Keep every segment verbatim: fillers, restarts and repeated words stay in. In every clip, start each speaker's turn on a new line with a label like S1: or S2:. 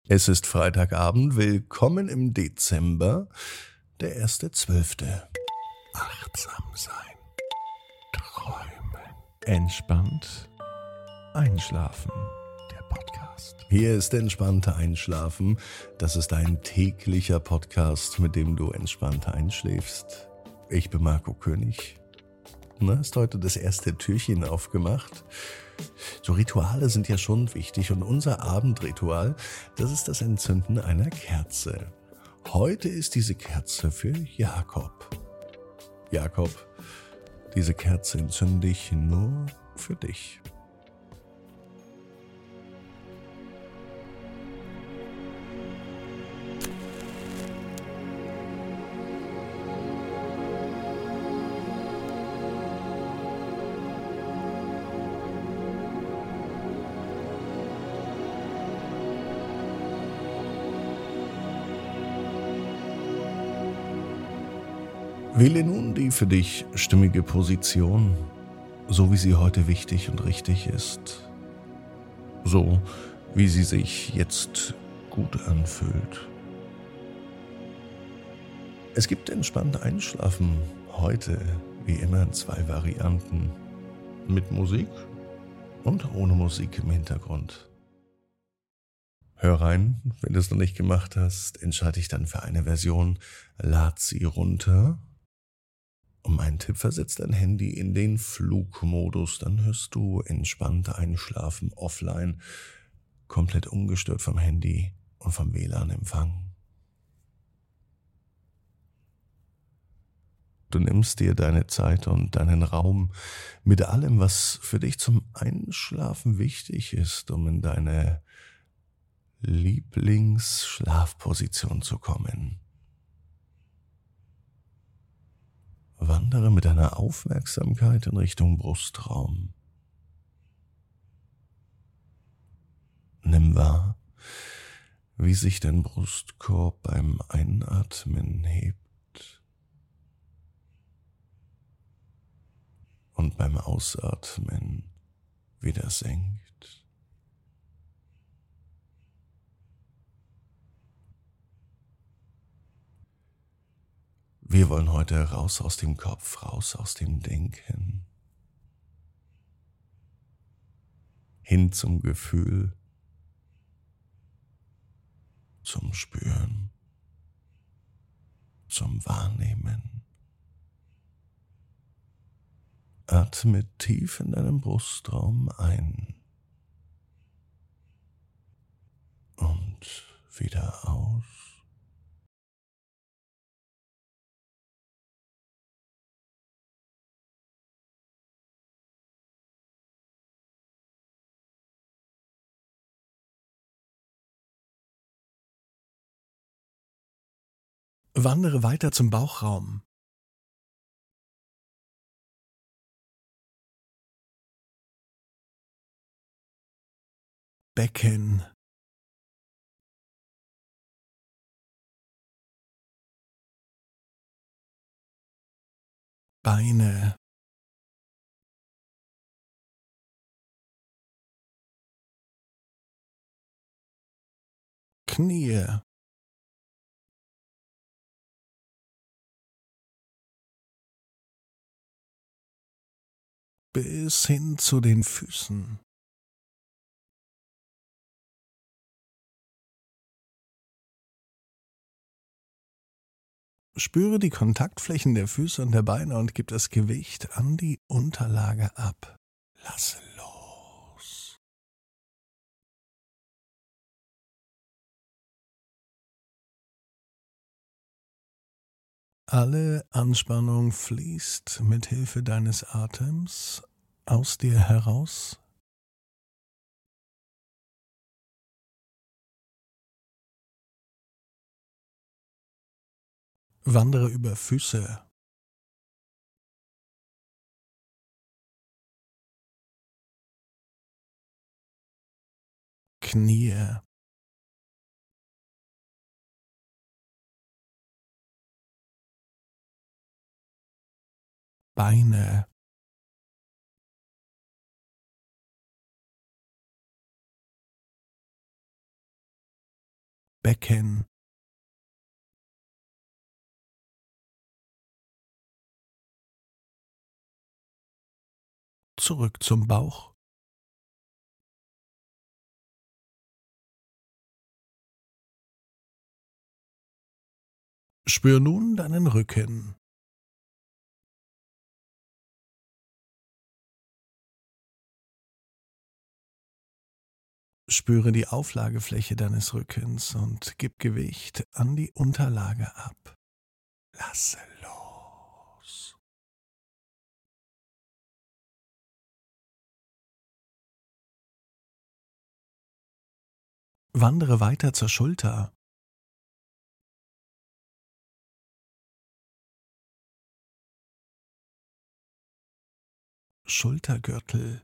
S1: Es ist Freitagabend, willkommen im Dezember, der erste Zwölfte. Achtsam sein, träumen, entspannt einschlafen. Der Podcast. Hier ist entspannter Einschlafen. Das ist ein täglicher Podcast, mit dem du entspannter einschläfst. Ich bin Marco König. Na, ist heute das erste Türchen aufgemacht. So Rituale sind ja schon wichtig und unser Abendritual, das ist das Entzünden einer Kerze. Heute ist diese Kerze für Jakob. Jakob, diese Kerze entzünde ich nur für dich. Wähle nun die für dich stimmige Position, so wie sie heute wichtig und richtig ist. So wie sie sich jetzt gut anfühlt. Es gibt entspannt Einschlafen heute wie immer in zwei Varianten. Mit Musik und ohne Musik im Hintergrund. Hör rein, wenn du es noch nicht gemacht hast, entscheide dich dann für eine Version, lad sie runter. Um einen Tipp versetzt dein Handy in den Flugmodus, dann hörst du entspannt einschlafen offline, komplett ungestört vom Handy und vom W L A N-Empfang. Du nimmst dir deine Zeit und deinen Raum mit allem, was für dich zum Einschlafen wichtig ist, um in deine Lieblingsschlafposition zu kommen. Wandere mit deiner Aufmerksamkeit in Richtung Brustraum. Nimm wahr, wie sich dein Brustkorb beim Einatmen hebt und beim Ausatmen wieder senkt. Wir wollen heute raus aus dem Kopf, raus aus dem Denken, hin zum Gefühl, zum Spüren, zum Wahrnehmen. Atme tief in deinem Brustraum ein und wieder aus. Wandere weiter zum Bauchraum. Becken. Beine. Knie. Bis hin zu den Füßen. Spüre die Kontaktflächen der Füße und der Beine und gib das Gewicht an die Unterlage ab. Lasse los. Alle Anspannung fließt mit Hilfe deines Atems aus dir heraus. Wandere über Füße. Knie. Beine. Becken, zurück zum Bauch, spür nun deinen Rücken, spüre die Auflagefläche deines Rückens und gib Gewicht an die Unterlage ab. Lasse los. Wandere weiter zur Schulter. Schultergürtel,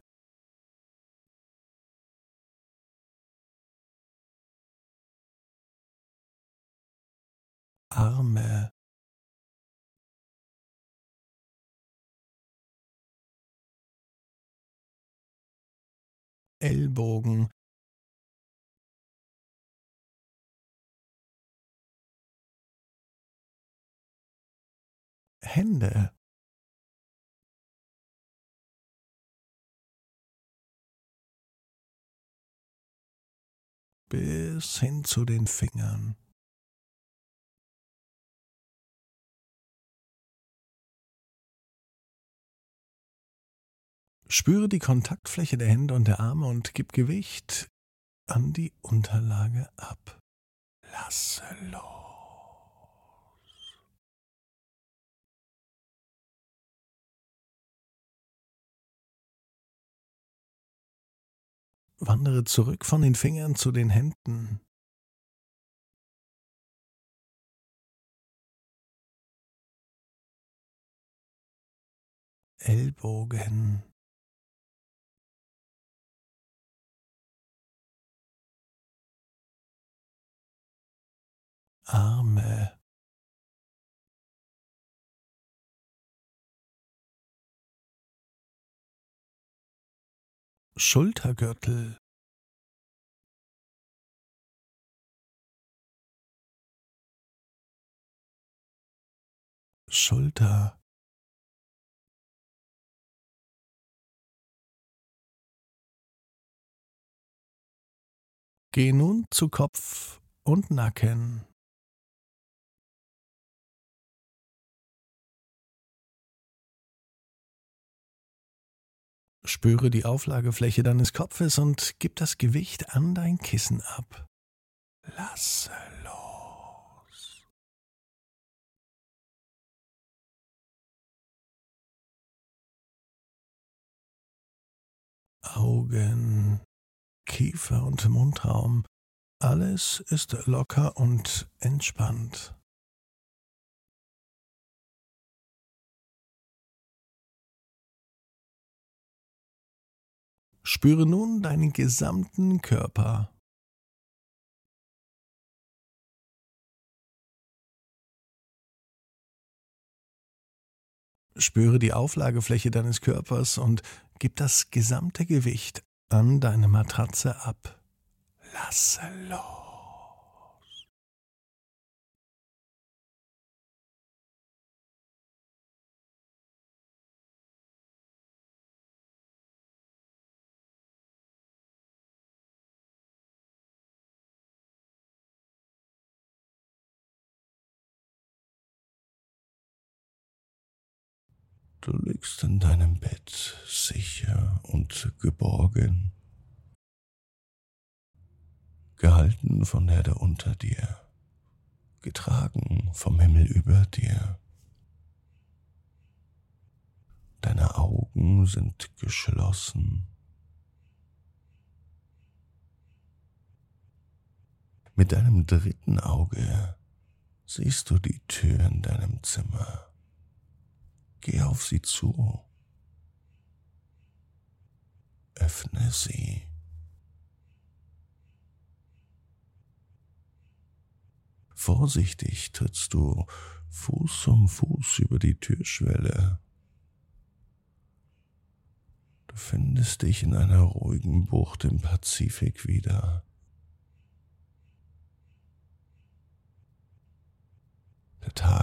S1: Arme, Ellbogen, Hände, bis hin zu den Fingern. Spüre die Kontaktfläche der Hände und der Arme und gib Gewicht an die Unterlage ab. Lasse los. Wandere zurück von den Fingern zu den Händen. Ellbogen, Arme, Schultergürtel, Schulter, geh nun zu Kopf und Nacken. Spüre die Auflagefläche deines Kopfes und gib das Gewicht an dein Kissen ab. Lasse los. Augen, Kiefer und Mundraum, alles ist locker und entspannt. Spüre nun deinen gesamten Körper. Spüre die Auflagefläche deines Körpers und gib das gesamte Gewicht an deine Matratze ab. Lasse los. Du liegst in deinem Bett sicher und geborgen, gehalten von der Erde unter dir, getragen vom Himmel über dir. Deine Augen sind geschlossen. Mit deinem dritten Auge siehst du die Tür in deinem Zimmer. Geh auf sie zu. Öffne sie. Vorsichtig trittst du Fuß um Fuß über die Türschwelle. Du findest dich in einer ruhigen Bucht im Pazifik wieder.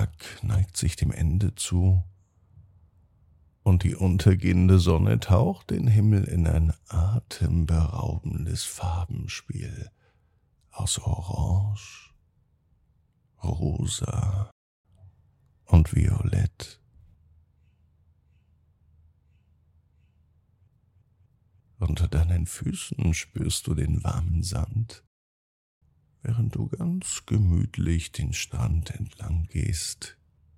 S1: Tag neigt sich dem Ende zu und die untergehende Sonne taucht den Himmel in ein atemberaubendes Farbenspiel aus Orange, Rosa und Violett. Unter deinen Füßen spürst du den warmen Sand, während du ganz gemütlich den Strand entlang gehst.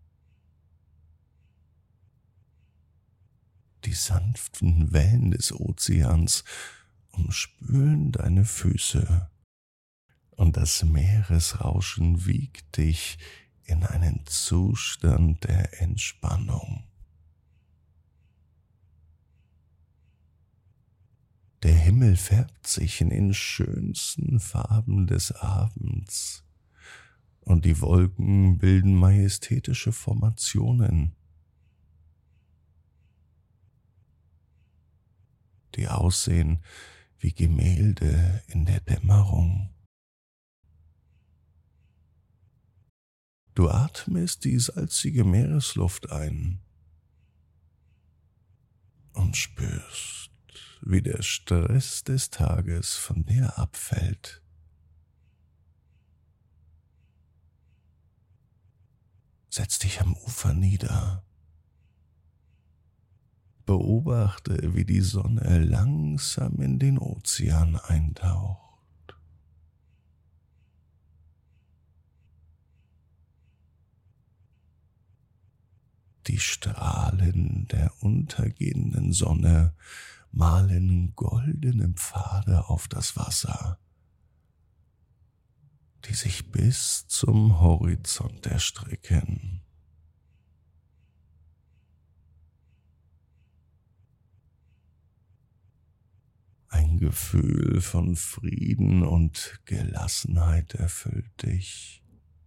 S1: Die sanften Wellen des Ozeans umspülen deine Füße und das Meeresrauschen wiegt dich in einen Zustand der Entspannung. Der Himmel färbt sich in den schönsten Farben des Abends und die Wolken bilden majestätische Formationen, die aussehen wie Gemälde in der Dämmerung. Du atmest die salzige Meeresluft ein und spürst, wie der Stress des Tages von dir abfällt. Setz dich am Ufer nieder. Beobachte, wie die Sonne langsam in den Ozean eintaucht. Die Strahlen der untergehenden Sonne malen goldene Pfade auf das Wasser, die sich bis zum Horizont erstrecken. Ein Gefühl von Frieden und Gelassenheit erfüllt dich.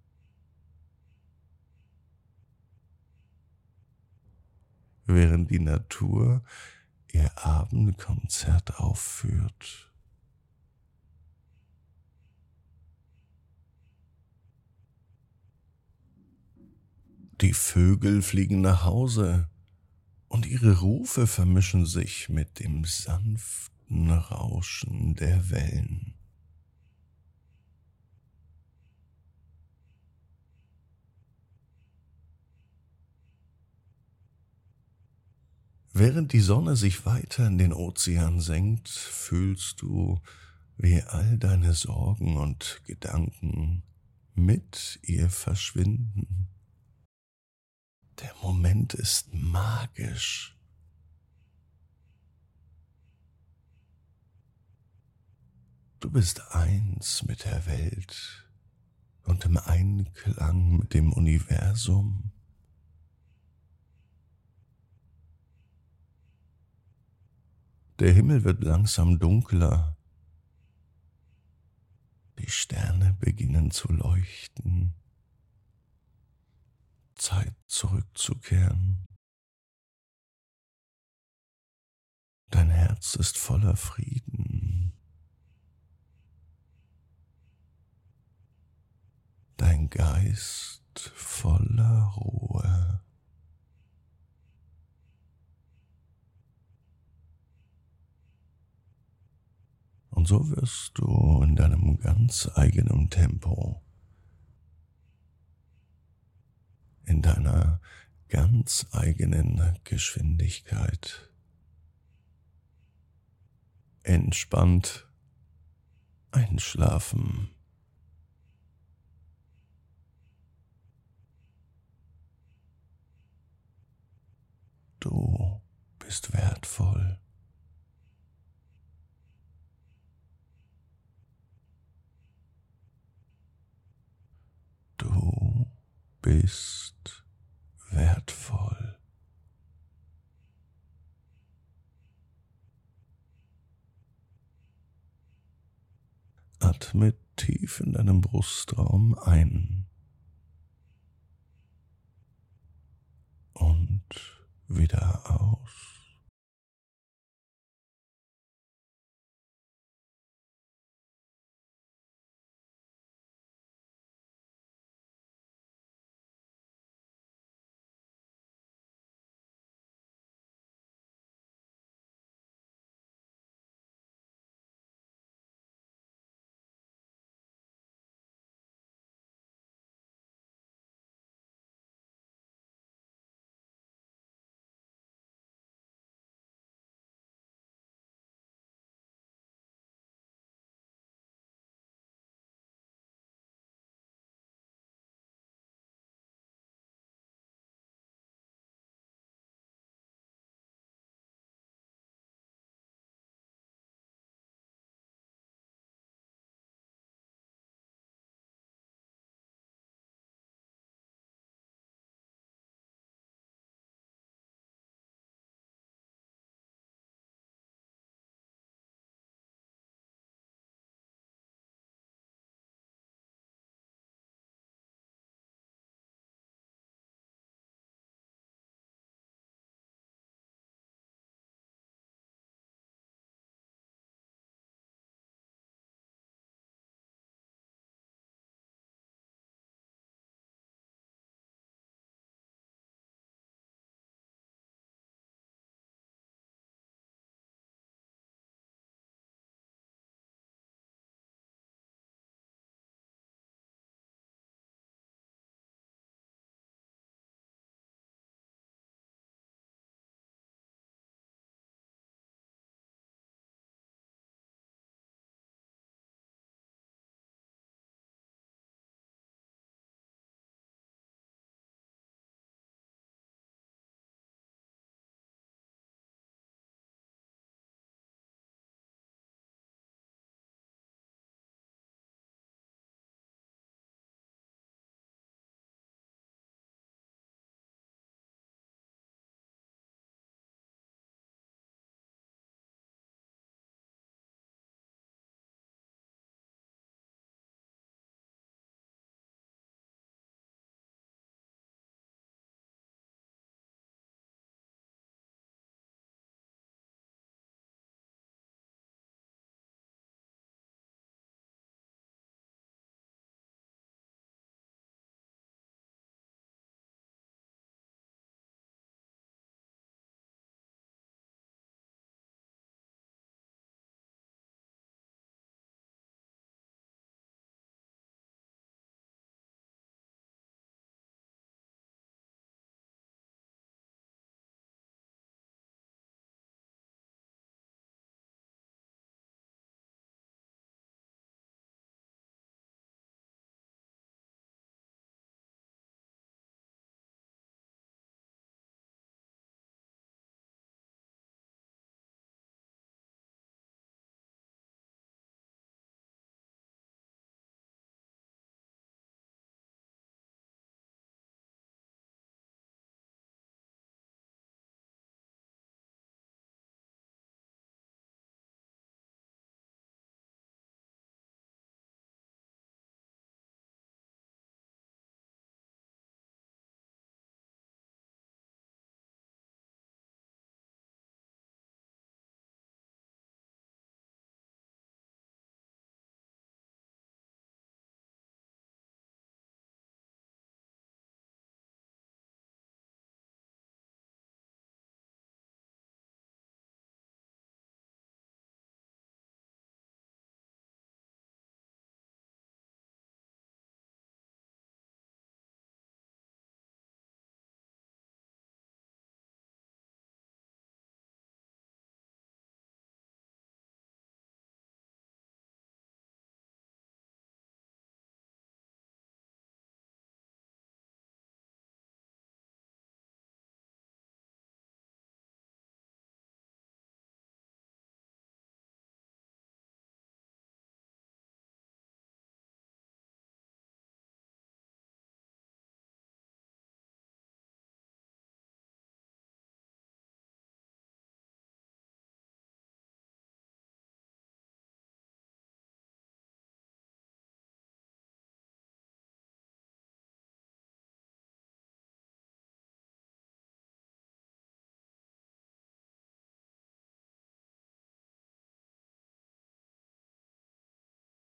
S1: Während die Natur ihr Abendkonzert aufführt. Die Vögel fliegen nach Hause und ihre Rufe vermischen sich mit dem sanften Rauschen der Wellen. Während die Sonne sich weiter in den Ozean senkt, fühlst du, wie all deine Sorgen und Gedanken mit ihr verschwinden. Der Moment ist magisch. Du bist eins mit der Welt und im Einklang mit dem Universum. Der Himmel wird langsam dunkler. Die Sterne beginnen zu leuchten. Zeit zurückzukehren. Dein Herz ist voller Frieden. Dein Geist voller Ruhe. Und so wirst du in deinem ganz eigenen Tempo, in deiner ganz eigenen Geschwindigkeit, entspannt einschlafen. Du bist wertvoll. Du bist wertvoll. Atme tief in deinem Brustraum ein und wieder aus.